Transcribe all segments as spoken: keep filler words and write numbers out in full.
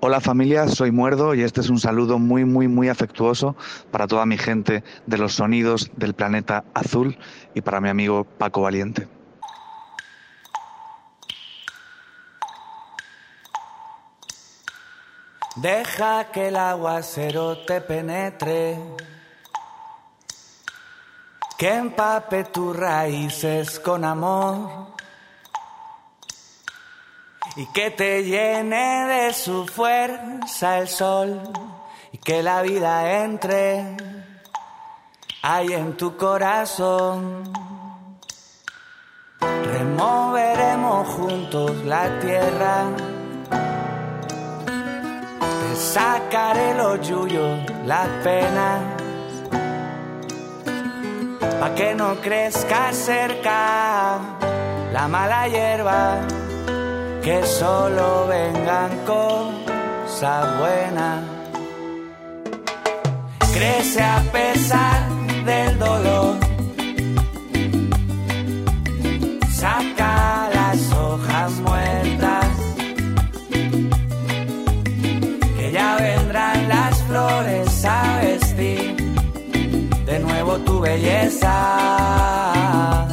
Hola familia, soy Muerdo y este es un saludo muy muy muy afectuoso para toda mi gente de los sonidos del planeta azul y para mi amigo Paco Valiente. Deja que el aguacero te penetre, que empape tus raíces con amor y que te llene de su fuerza el sol y que la vida entre ahí en tu corazón. Removeremos juntos la tierra, te sacaré los yuyos, las penas, pa' que no crezca cerca la mala hierba, que solo vengan cosas buenas. Crece a pesar del dolor, saca las hojas muertas, que ya vendrán las flores a vestir de nuevo tu belleza.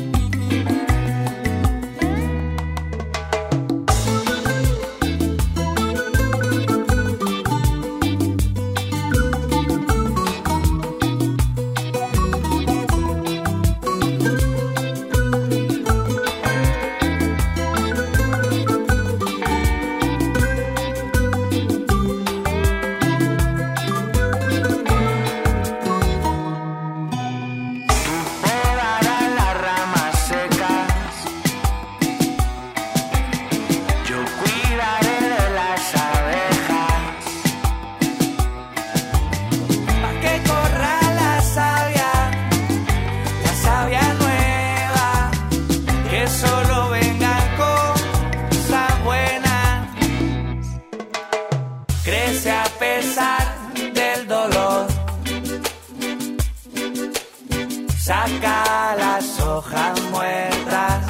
Saca las hojas muertas,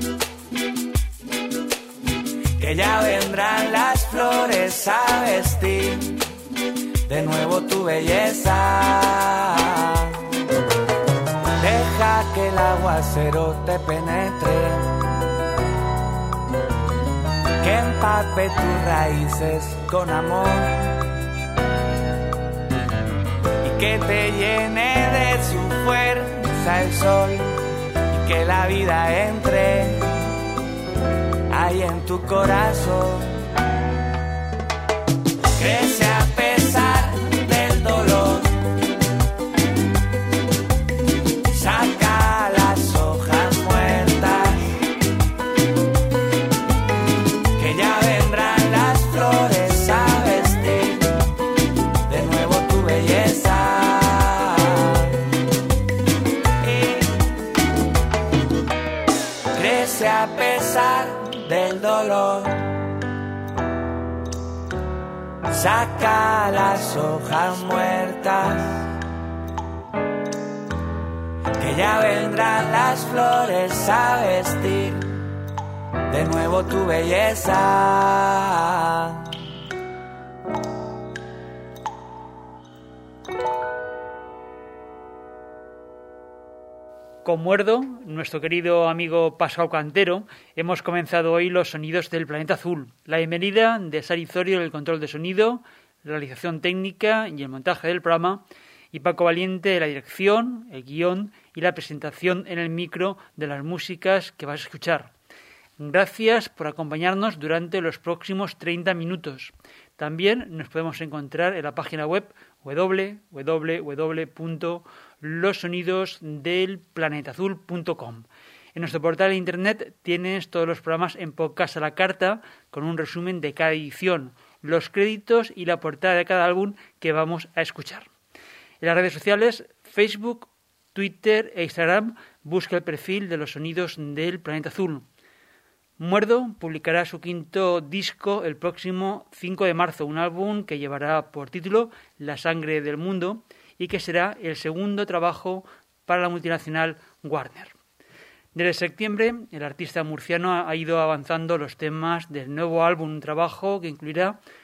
que ya vendrán las flores a vestir de nuevo tu belleza. Deja que el aguacero te penetre, que empape tus raíces con amor y que te llene de su fuerza el sol y que la vida entre ahí en tu corazón. Crece a pesar del dolor, saca las hojas muertas, que ya vendrán las flores a vestir de nuevo tu belleza. A pesar del dolor, saca las hojas muertas, que ya vendrán las flores a vestir de nuevo tu belleza. Con Muerdo, nuestro querido amigo Pascual Cantero, hemos comenzado hoy los sonidos del planeta azul. La bienvenida de Sari Zorio en el control de sonido, la realización técnica y el montaje del programa, y Paco Valiente de la dirección, el guión y la presentación en el micro de las músicas que vas a escuchar. Gracias por acompañarnos durante los próximos treinta minutos. También nos podemos encontrar en la página web doble u doble u doble u punto los sonidos del planeta azul punto com. En nuestro portal de internet tienes todos los programas en podcast a la carta, con un resumen de cada edición, los créditos y la portada de cada álbum que vamos a escuchar. En las redes sociales, Facebook, Twitter e Instagram, busca el perfil de los sonidos del planeta azul. Muerdo publicará su quinto disco el próximo cinco de marzo, un álbum que llevará por título La sangre del mundo y que será el segundo trabajo para la multinacional Warner. Desde septiembre, el artista murciano ha ido avanzando los temas del nuevo álbum, un trabajo que incluirá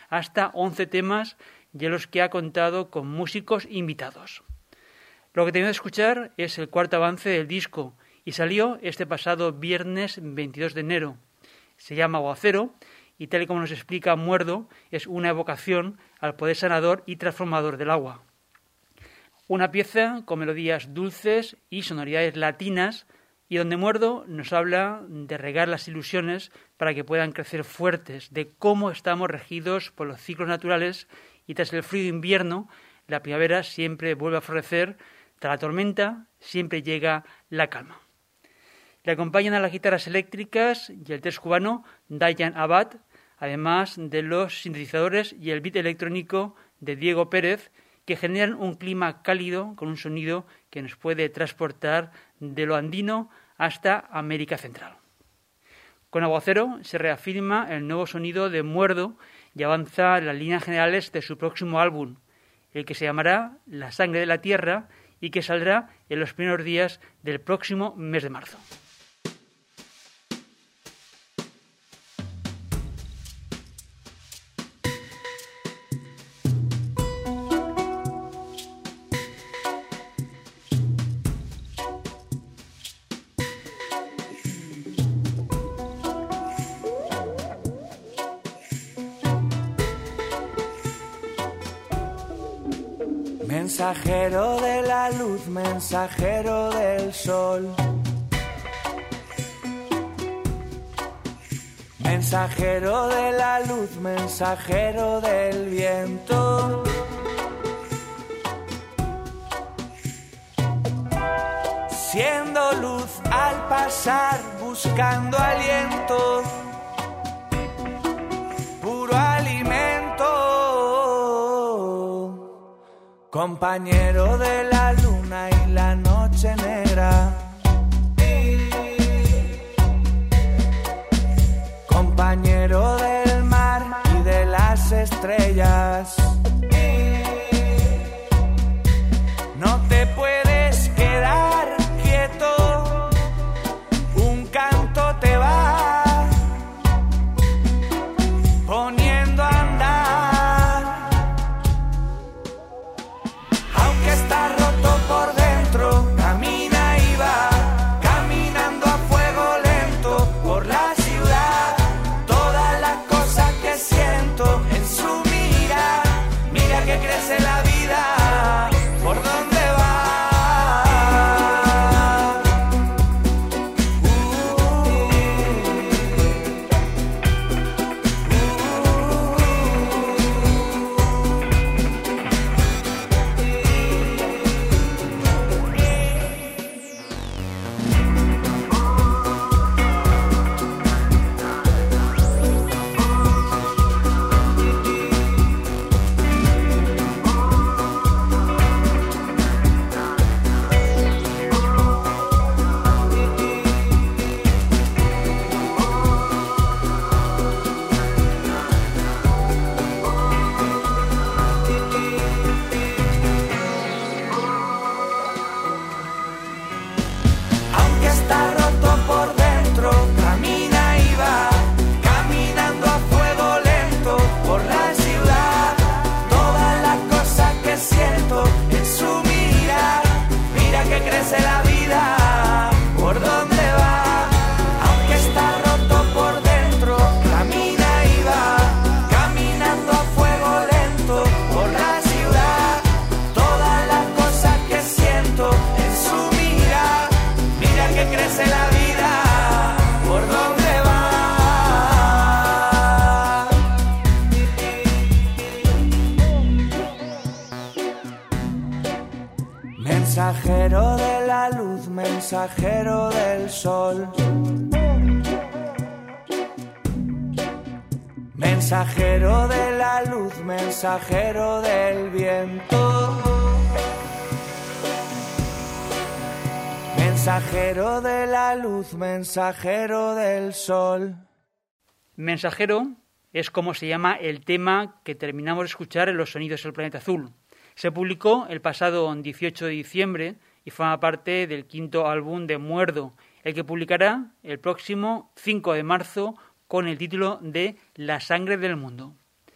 hasta once temas de los que ha contado con músicos invitados. Lo que tenemos que escuchar es el cuarto avance del disco y salió este pasado viernes veintidós de enero. Se llama Aguacero y, tal y como nos explica Muerdo, es una evocación al poder sanador y transformador del agua. Una pieza con melodías dulces y sonoridades latinas, y donde Muerdo nos habla de regar las ilusiones para que puedan crecer fuertes, de cómo estamos regidos por los ciclos naturales y tras el frío invierno, la primavera siempre vuelve a florecer, tras la tormenta siempre llega la calma. Le acompañan a las guitarras eléctricas y el tres cubano Dayan Abad, además de los sintetizadores y el beat electrónico de Diego Pérez, que generan un clima cálido con un sonido que nos puede transportar de lo andino hasta América Central. Con Aguacero se reafirma el nuevo sonido de Muerdo y avanza en las líneas generales de su próximo álbum, el que se llamará La Sangre de la Tierra y que saldrá en los primeros días del próximo mes de marzo. Mensajero de la luz, mensajero del sol. Mensajero de la luz, mensajero del viento. Siendo luz al pasar, buscando aliento. Puro alimento. Compañero de la luna y la noche negra. Compañero del mar y de las estrellas. No te puedes quedar quieto, un canto te va poniendo a andar. Aunque está roto por dentro, camina y va, caminando a fuego lento por la ciudad. Todas las cosas que siento en su mira, mira que crece la vida, por dónde va. Aunque está roto por dentro, camina y va, caminando a fuego lento por la ciudad. Todas las cosas que siento en su mira, mira que crece la vida, por dónde va. Aunque está roto por dentro, camina y va, caminando a fuego lento por la ciudad. Todas las cosas que siento en su mira, mira que crece la vida, por dónde va. Mensajero de la luz, mensajero del sol. Mensajero de la luz, mensajero del viento. Mensajero de la luz, mensajero del sol. Mensajero es como se llama el tema que terminamos de escuchar en Los Sonidos del Planeta Azul. Se publicó el pasado dieciocho de diciembre y forma parte del quinto álbum de Muerdo, el que publicará el próximo cinco de marzo con el título de La Sangre del Mundo.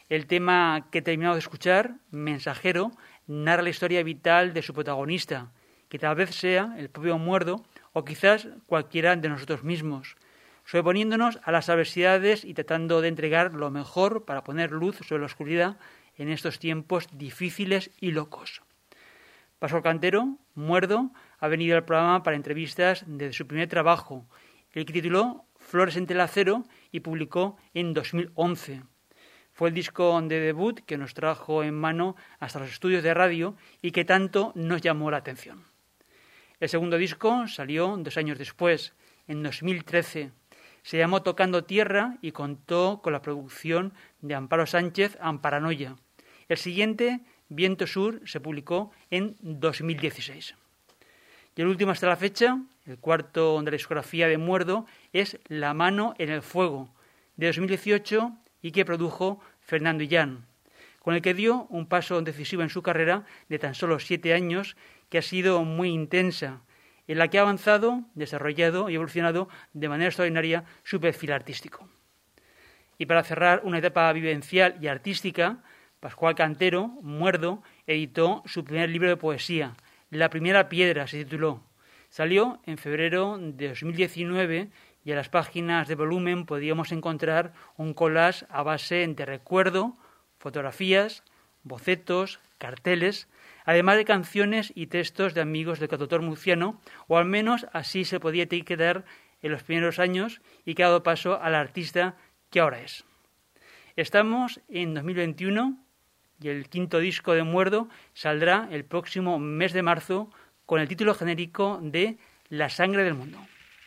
El tema que terminamos de escuchar, Mensajero, narra la historia vital de su protagonista, que tal vez sea el propio Muerdo o quizás cualquiera de nosotros mismos, sobreponiéndonos a las adversidades y tratando de entregar lo mejor para poner luz sobre la oscuridad en estos tiempos difíciles y locos. Pascual Cantero, Muerdo, ha venido al programa para entrevistas desde su primer trabajo, el que tituló Flores entre el acero y publicó en dos mil once. Fue el disco de debut que nos trajo en mano hasta los estudios de radio y que tanto nos llamó la atención. El segundo disco salió dos años después, en dos mil trece. Se llamó Tocando Tierra y contó con la producción de Amparo Sánchez, Amparanoia. El siguiente, Viento Sur, se publicó en dos mil dieciséis. Y el último hasta la fecha, el cuarto de la discografía de Muerdo, es La mano en el fuego, de dos mil dieciocho, y que produjo Fernando Illán, con el que dio un paso decisivo en su carrera de tan solo siete años, que ha sido muy intensa, en la que ha avanzado, desarrollado y evolucionado de manera extraordinaria su perfil artístico. Y para cerrar una etapa vivencial y artística, Pascual Cantero, Muerdo, editó su primer libro de poesía, La primera piedra se tituló. Salió en febrero de dos mil diecinueve y en las páginas de volumen podíamos encontrar un collage a base de recuerdo, fotografías, bocetos, carteles, además de canciones y textos de amigos del cantautor murciano, o al menos así se podía etiquetar en los primeros años y que ha dado paso al artista que ahora es. Estamos en dos mil veintiuno y el quinto disco de Muerdo saldrá el próximo mes de marzo con el título genérico de La sangre del mundo.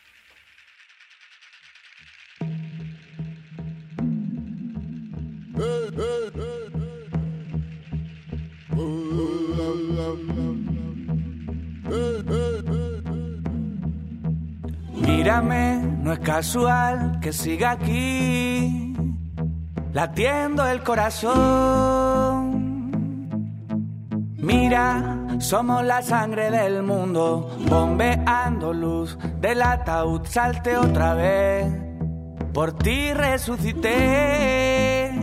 Mírame, no es casual que siga aquí, latiendo el corazón. Mira, somos la sangre del mundo, bombeando luz del ataúd. Salte otra vez, por ti resucité.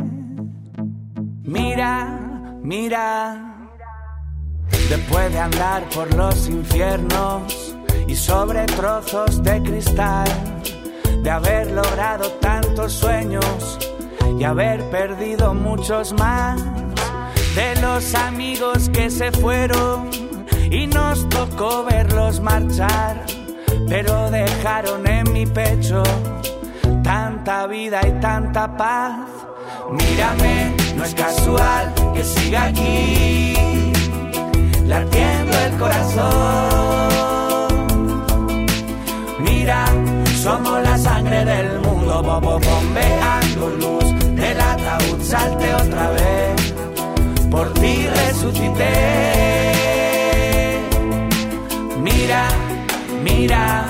Mira, mira, después de andar por los infiernos y sobre trozos de cristal, de haber logrado tantos sueños y haber perdido muchos más, de los amigos que se fueron y nos tocó verlos marchar, pero dejaron en mi pecho tanta vida y tanta paz. Mírame, no es casual que siga aquí, latiendo el corazón. Mira, somos la sangre del mundo, bobo, bombeando luz del ataúd. Salte otra vez, por ti resucité. Mira, mira.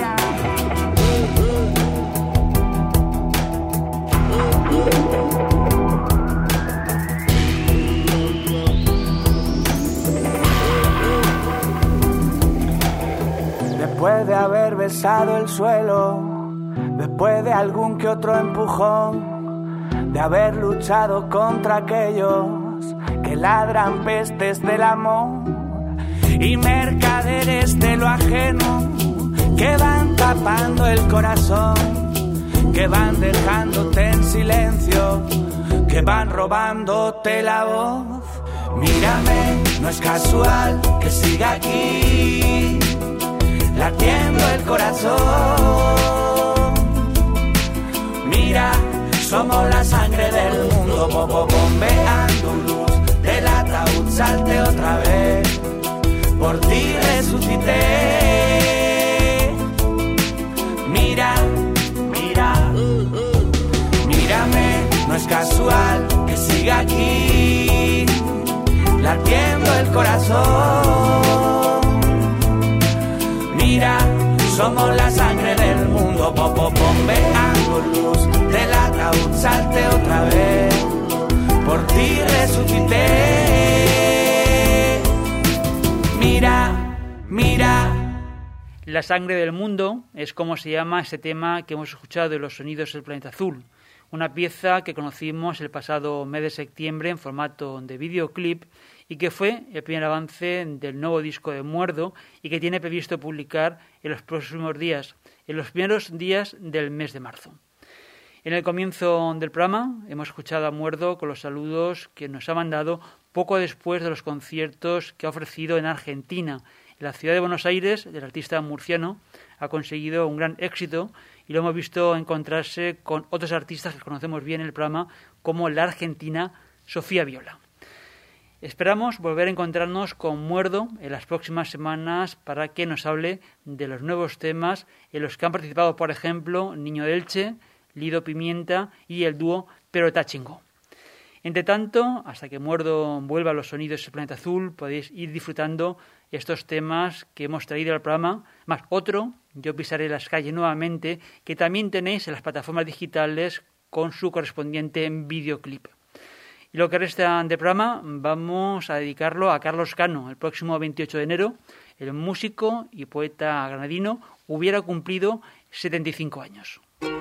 Después de haber besado el suelo, después de algún que otro empujón, de haber luchado contra aquellos que ladran pestes del amor y mercaderes de lo ajeno que van tapando el corazón, que van dejándote en silencio, que van robándote la voz. Mírame, no es casual que siga aquí, latiendo el corazón. Mira, somos la sangre del mundo, bobo, bombeando luz del ataúd. Salte otra vez, por ti resucité. Mira, mira, mírame, no es casual que siga aquí, latiendo el corazón. Mira, somos la sangre del mundo, popo, bombeando luz del ataúd. Salte otra vez, por ti resucité. Mira, mira. La sangre del mundo es como se llama este tema que hemos escuchado de Los sonidos del planeta azul, una pieza que conocimos el pasado mes de septiembre en formato de videoclip y que fue el primer avance del nuevo disco de Muerdo y que tiene previsto publicar en los próximos días, en los primeros días del mes de marzo. En el comienzo del programa hemos escuchado a Muerdo con los saludos que nos ha mandado poco después de los conciertos que ha ofrecido en Argentina. En la ciudad de Buenos Aires, el artista murciano ha conseguido un gran éxito y lo hemos visto encontrarse con otros artistas que conocemos bien en el programa, como la argentina Sofía Viola. Esperamos volver a encontrarnos con Muerdo en las próximas semanas para que nos hable de los nuevos temas en los que han participado, por ejemplo, Niño de Elche, Lido Pimienta y el dúo Perota Chingó. Entre tanto, hasta que Muerdo vuelva a los sonidos del Planeta Azul, podéis ir disfrutando estos temas que hemos traído al programa, más otro, Yo pisaré las calles nuevamente, que también tenéis en las plataformas digitales con su correspondiente videoclip. Y lo que resta de programa vamos a dedicarlo a Carlos Cano. El próximo veintiocho de enero, el músico y poeta granadino hubiera cumplido setenta y cinco años.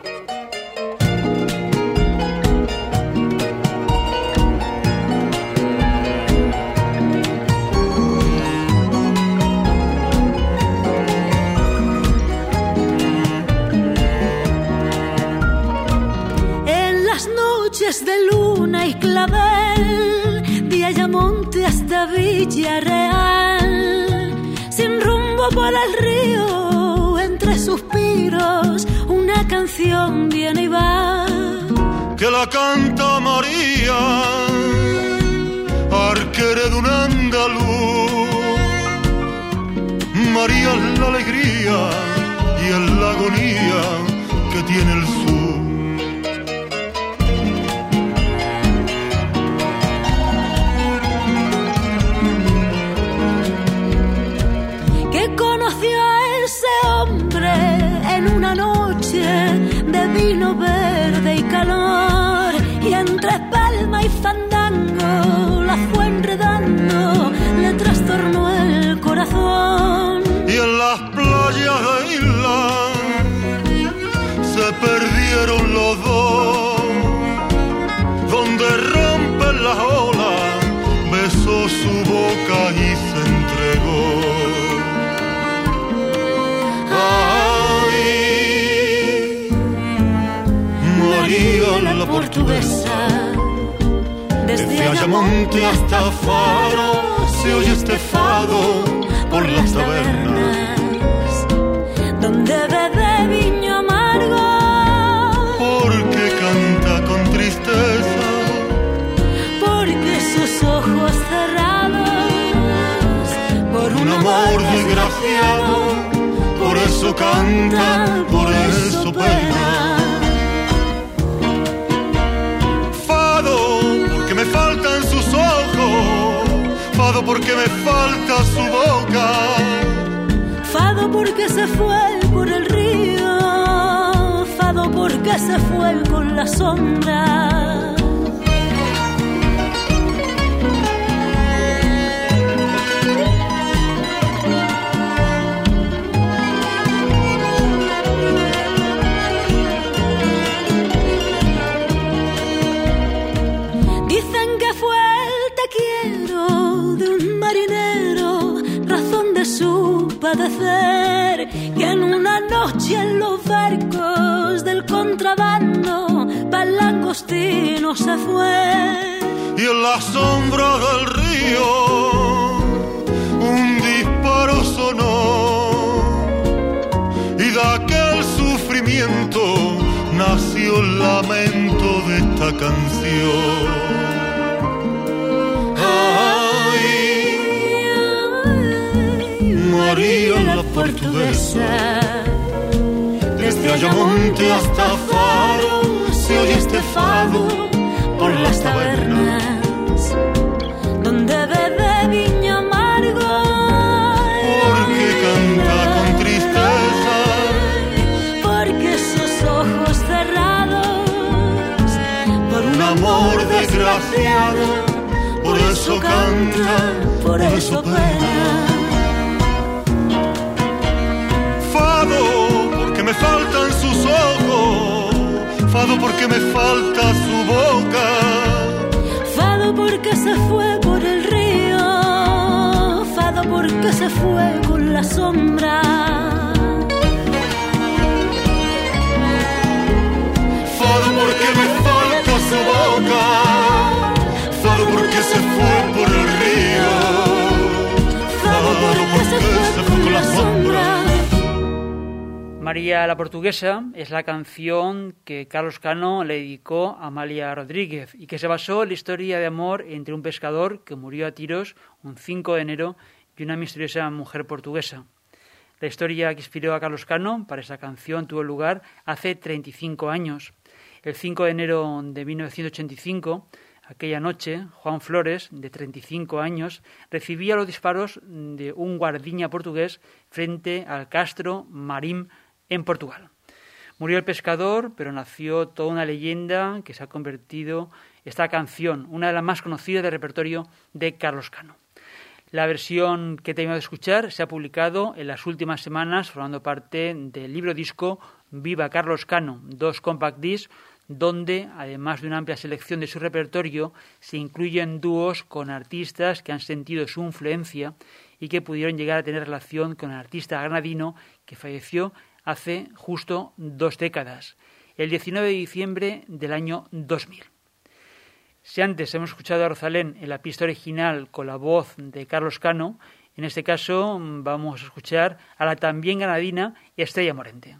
De luna y clavel, de Ayamonte hasta Villarreal, sin rumbo por el río, entre suspiros, una canción viene y va. Que la canta María, arquera de un andaluz. María es la alegría y es la agonía que tiene el sur. En una noche de vino verde y calor, y entre palma y fandango la fue enredando, le trastornó el corazón. Y en las playas de isla se perdieron los dos, donde rompen las olas, besó su boca y se entregó. María la portuguesa, desde Ayamonte hasta Faro, se oye este fado por las tabernas, donde bebe viño amargo, porque canta con tristeza, porque sus ojos cerrados, por un amor desgraciado, por eso canta, por eso pena. Me faltan sus ojos, fado porque me falta su boca, fado porque se fue por el río, fado porque se fue con la sombra. Padecer que en una noche en los barcos del contrabando pa'l langostino se fue, y en la sombra del río un disparo sonó, y de aquel sufrimiento nació el lamento de esta canción. María la portuguesa, desde Ayamonte hasta Faro, se oye este fado por las tabernas, donde bebe viño amargo, porque canta con tristeza, porque sus ojos cerrados, por un amor desgraciado, por eso canta, por eso pena. Porque me faltan sus ojos, Fado porque me falta su boca. Fado porque se fue por el río. Fado porque se fue con la sombra. Fado porque me falta su boca. Fado porque se fue por el río. Fado porque se fue con la sombra. María la Portuguesa es la canción que Carlos Cano le dedicó a Amalia Rodríguez y que se basó en la historia de amor entre un pescador que murió a tiros un cinco de enero y una misteriosa mujer portuguesa. La historia que inspiró a Carlos Cano para esa canción tuvo lugar hace treinta y cinco años. El cinco de enero de mil novecientos ochenta y cinco, aquella noche, Juan Flores, de treinta y cinco años, recibía los disparos de un guardiña portugués frente al Castro Marim en Portugal. Murió el pescador, pero nació toda una leyenda que se ha convertido esta canción, una de las más conocidas del repertorio de Carlos Cano. La versión que tenemos de escuchar se ha publicado en las últimas semanas, formando parte del libro disco Viva Carlos Cano, dos compact discs, donde, además de una amplia selección de su repertorio, se incluyen dúos con artistas que han sentido su influencia y que pudieron llegar a tener relación con el artista granadino que falleció hace justo dos décadas, el diecinueve de diciembre del año dos mil. Si antes hemos escuchado a Rosalén en la pista original con la voz de Carlos Cano, en este caso vamos a escuchar a la también granadina Estrella Morente.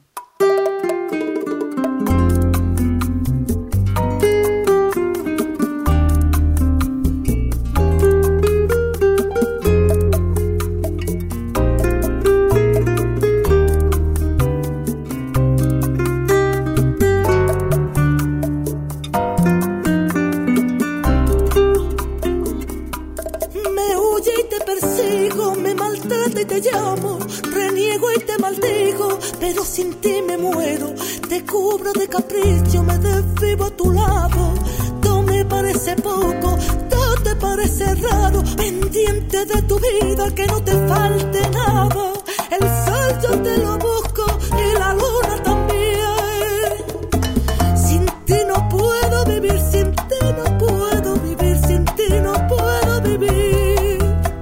Pero sin ti me muero, te cubro de capricho, me desvivo a tu lado. Todo me parece poco, todo te parece raro, pendiente de tu vida, que no te falte nada. El sol yo te lo busco y la luna también. Sin ti no puedo vivir, sin ti no puedo vivir, sin ti no puedo vivir.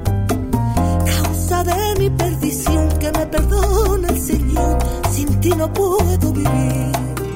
Causa de mi perdición, que me perdone el Señor. Sin ti no puedo vivir.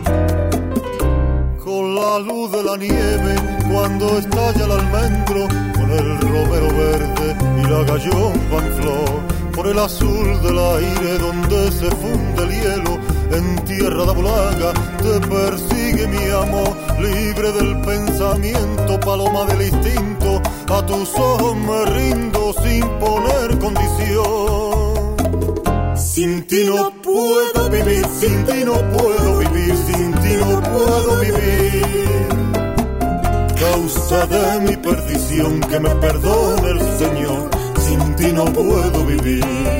Con la luz de la nieve, cuando estalla el almendro, con el romero verde y la gallomba en flor, por el azul del aire donde se funde el hielo, en tierra de Bolaga te persigue mi amor, libre del pensamiento, paloma del instinto, a tus ojos me rindo sin poner condición. Sin ti no puedo vivir, sin ti no puedo vivir, sin ti no puedo vivir. Causa de mi perdición, que me perdone el Señor, sin ti no puedo vivir.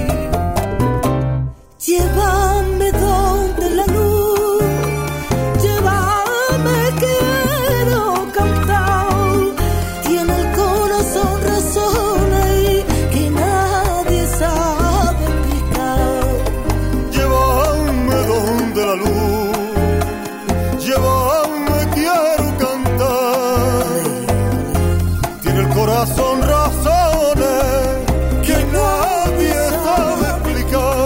Llévame donde la luz, llévame, quiero cantar. Tiene el corazón razones y que nadie sabe explicar. Llévame donde la luz, llévame, quiero cantar. Tiene el corazón razones que nadie sabe explicar.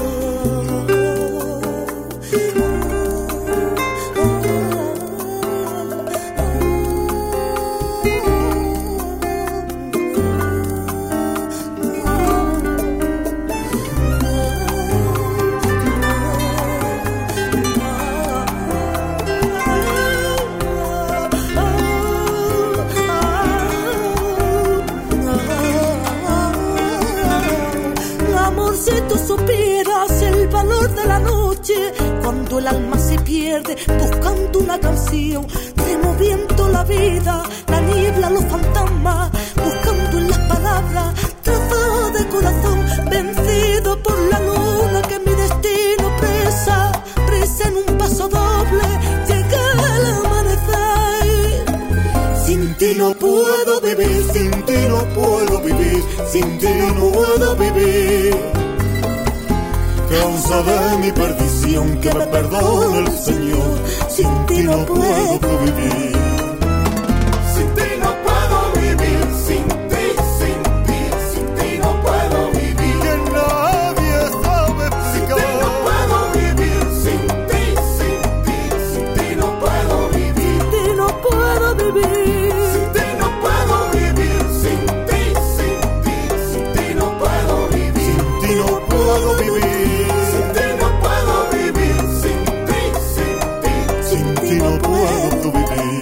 Amor, si tú supieras el valor de la noche, cuando el alma se pierde buscando una canción, removiendo la vida, la niebla, los fantasmas, buscando en las palabras trozos de corazón, vencido por la luna que mi destino presa, presa en un paso doble, llega el amanecer. Sin ti no puedo vivir, sin ti no puedo vivir, sin ti no puedo vivir. causa de mi perdición, que me perdone el Señor, sin ti no puedo vivir. Sin ti no puedo vivir, sin ti, sin ti, sin ti no puedo vivir. Que nadie sabe explicar. Sin ti no puedo vivir, sin ti, sin ti, sin ti no puedo vivir. Sin ti no puedo vivir. Sin ti no puedo vivir, sin ti, sin ti, sin ti no puedo vivir. Sin ti no puedo vivir. Sin ti no puedo vivir, sin ti, sin ti, sin ti no puedo vivir.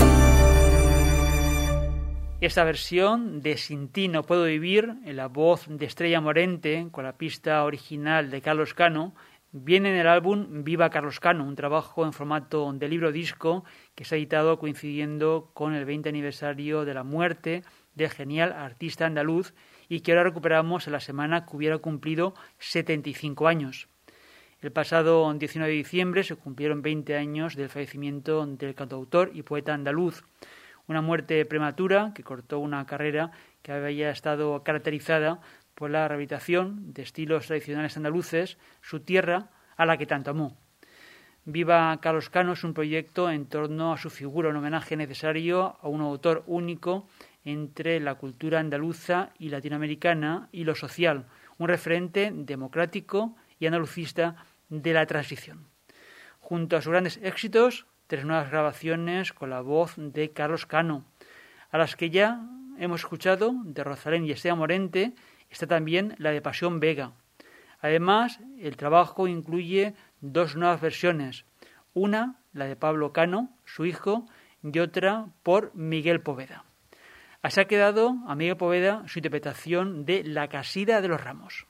Esta versión de Sin ti no puedo vivir, en la voz de Estrella Morente, con la pista original de Carlos Cano, viene en el álbum Viva Carlos Cano, un trabajo en formato de libro disco que se ha editado coincidiendo con el veinte aniversario de la muerte del genial artista andaluz y que ahora recuperamos en la semana que hubiera cumplido setenta y cinco años. El pasado diecinueve de diciembre se cumplieron veinte años del fallecimiento del cantautor y poeta andaluz. Una muerte prematura que cortó una carrera que había estado caracterizada por la rehabilitación de estilos tradicionales andaluces, su tierra a la que tanto amó. Viva Carlos Cano es un proyecto en torno a su figura, un homenaje necesario a un autor único entre la cultura andaluza y latinoamericana y lo social, un referente democrático y andalucista de la transición. Junto a sus grandes éxitos, tres nuevas grabaciones con la voz de Carlos Cano, a las que ya hemos escuchado de Rosalén y Estrella Morente, está también la de Pasión Vega. Además, el trabajo incluye dos nuevas versiones, una, la de Pablo Cano, su hijo, y otra por Miguel Poveda. Así ha quedado a Miguel Poveda su interpretación de La Casida de los Ramos.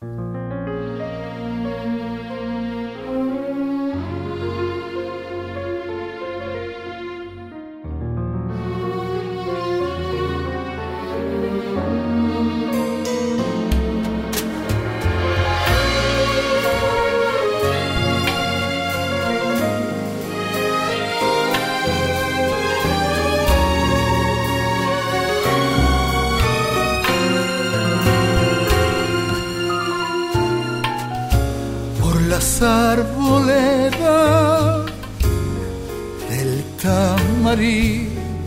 Arboleda del Tamarí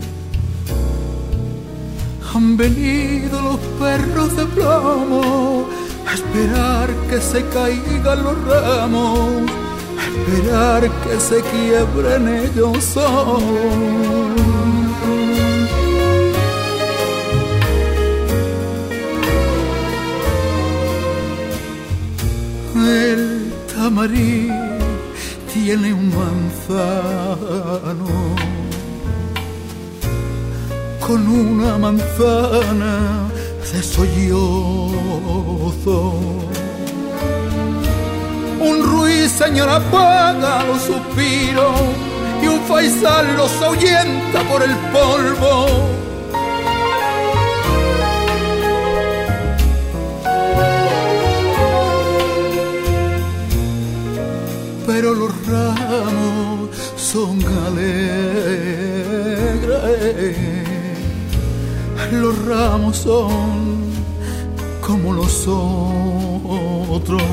han venido los perros de plomo a esperar que se caigan los ramos, a esperar que se quiebren ellos solos. El Tamarí tiene un manzano con una manzana de sollozo. Un ruiseñor apaga los suspiros y un faisán los ahuyenta por el polvo. Pero los ramos son alegres, los ramos son como nosotros.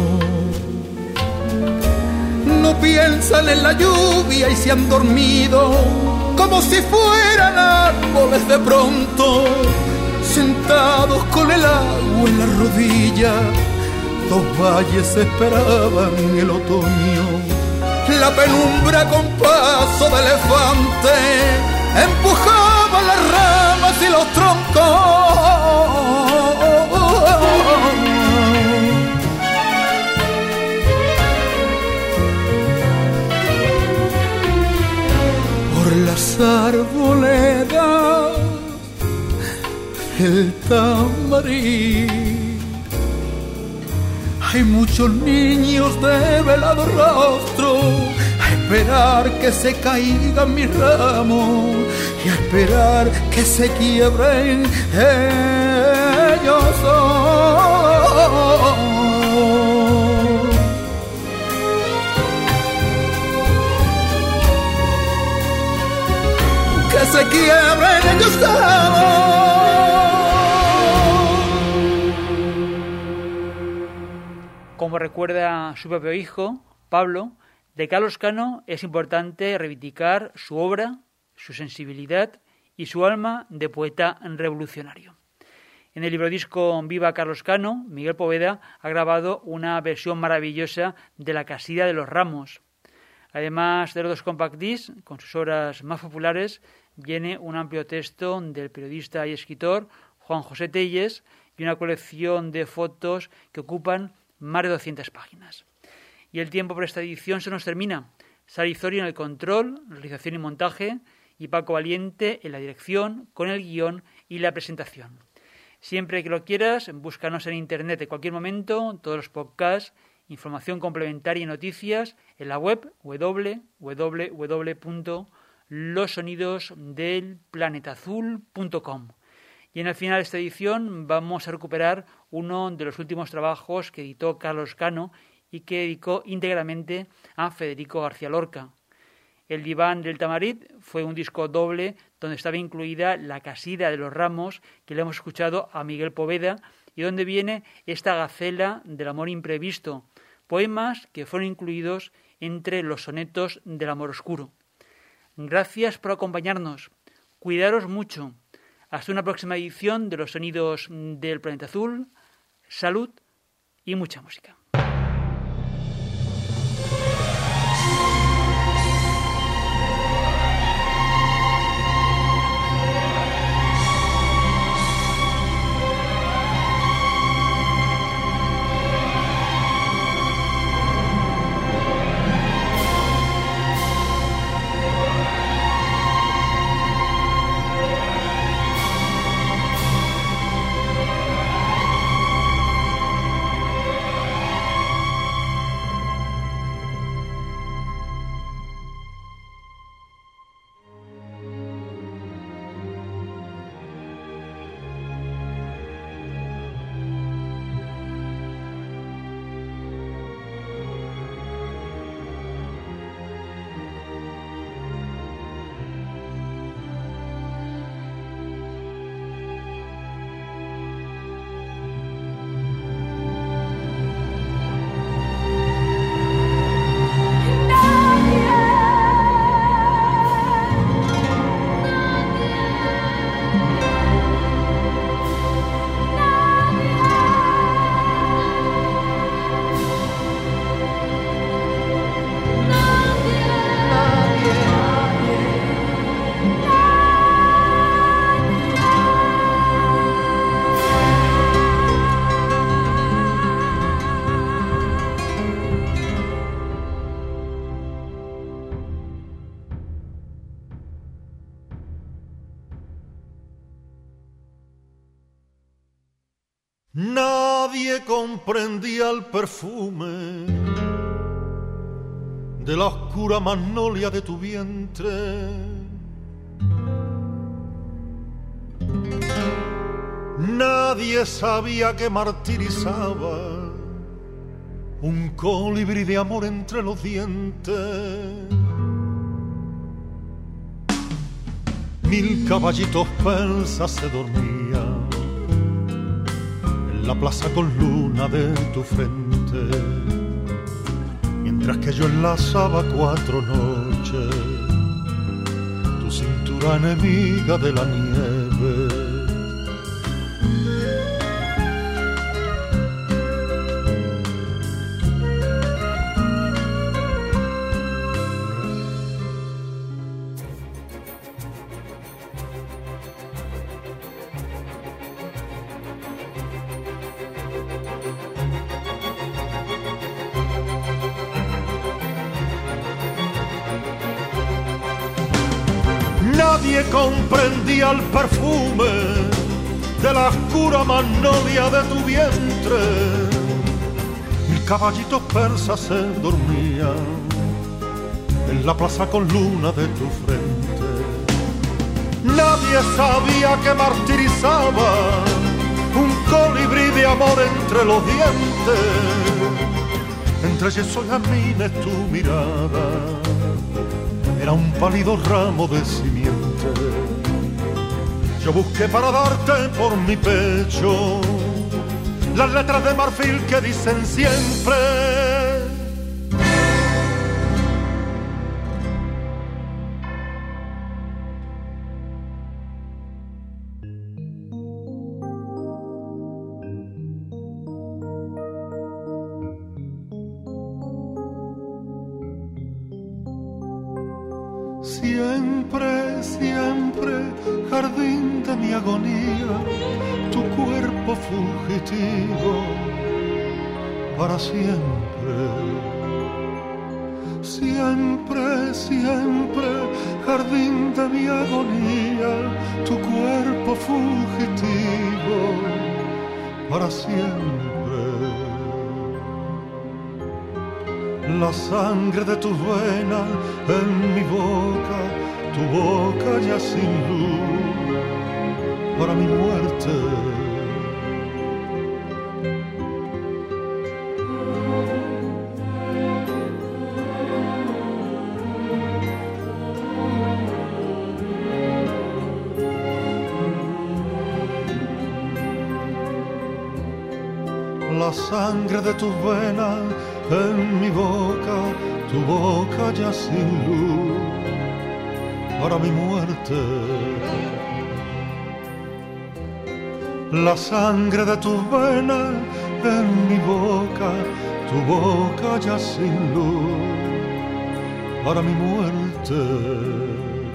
No piensan en la lluvia y se han dormido como si fueran árboles de pronto, sentados con el agua en la rodilla. Dos valles esperaban el otoño, la penumbra con paso de elefante empujaba las ramas y los troncos. Por las arboledas del Tamarí hay muchos niños de velado rostro a esperar que se caigan mis ramos y a esperar que se quiebren ellos solos. Que se quiebren ellos solos. como recuerda su propio hijo, Pablo, de Carlos Cano es importante reivindicar su obra, su sensibilidad y su alma de poeta revolucionario. En el librodisco Viva Carlos Cano, Miguel Poveda ha grabado una versión maravillosa de La Casilla de los Ramos. Además de los dos compact discs, con sus obras más populares, viene un amplio texto del periodista y escritor Juan José Telles y una colección de fotos que ocupan más de doscientas páginas. Y el tiempo para esta edición se nos termina. Sari Zorio en el control, realización y montaje, y Paco Valiente en la dirección, con el guión y la presentación. Siempre que lo quieras, búscanos en internet en cualquier momento, todos los podcasts, información complementaria y noticias en la web doble u doble u doble u punto los sonidos del planeta azul punto com. Y en el final de esta edición vamos a recuperar uno de los últimos trabajos que editó Carlos Cano y que dedicó íntegramente a Federico García Lorca. El Diván del Tamarit fue un disco doble donde estaba incluida La Casilla de los Ramos, que le hemos escuchado a Miguel Poveda, y donde viene esta Gacela del amor imprevisto, poemas que fueron incluidos entre los sonetos del amor oscuro. Gracias por acompañarnos. Cuidaros mucho. Hasta una próxima edición de Los Sonidos del Planeta Azul. Salud y mucha música. Nadie comprendía el perfume de la oscura magnolia de tu vientre. Nadie sabía que martirizaba un colibrí de amor entre los dientes. Mil caballitos persas se dormían en la plaza con luna de tu frente, mientras que yo enlazaba cuatro noches tu cintura enemiga de la nieve. Nadie comprendía el perfume de la oscura magnolia de tu vientre. Mil caballitos persas se dormían en la plaza con luna de tu frente. Nadie sabía que martirizaba un colibrí de amor entre los dientes. Entre yeso y jazmines tu mirada era un pálido ramo de simiente. Yo busqué para darte por mi pecho las letras de marfil que dicen siempre. Siempre, siempre, jardín de mi agonía, tu cuerpo fugitivo, para siempre. Siempre, siempre, jardín de mi agonía, tu cuerpo fugitivo, para siempre. La sangre de tus venas en mi boca, tu boca ya sin luz, para mi muerte. La sangre de tus venas en mi boca, tu boca ya sin luz, para mi muerte. La sangre de tus venas en mi boca, tu boca ya sin luz, para mi muerte.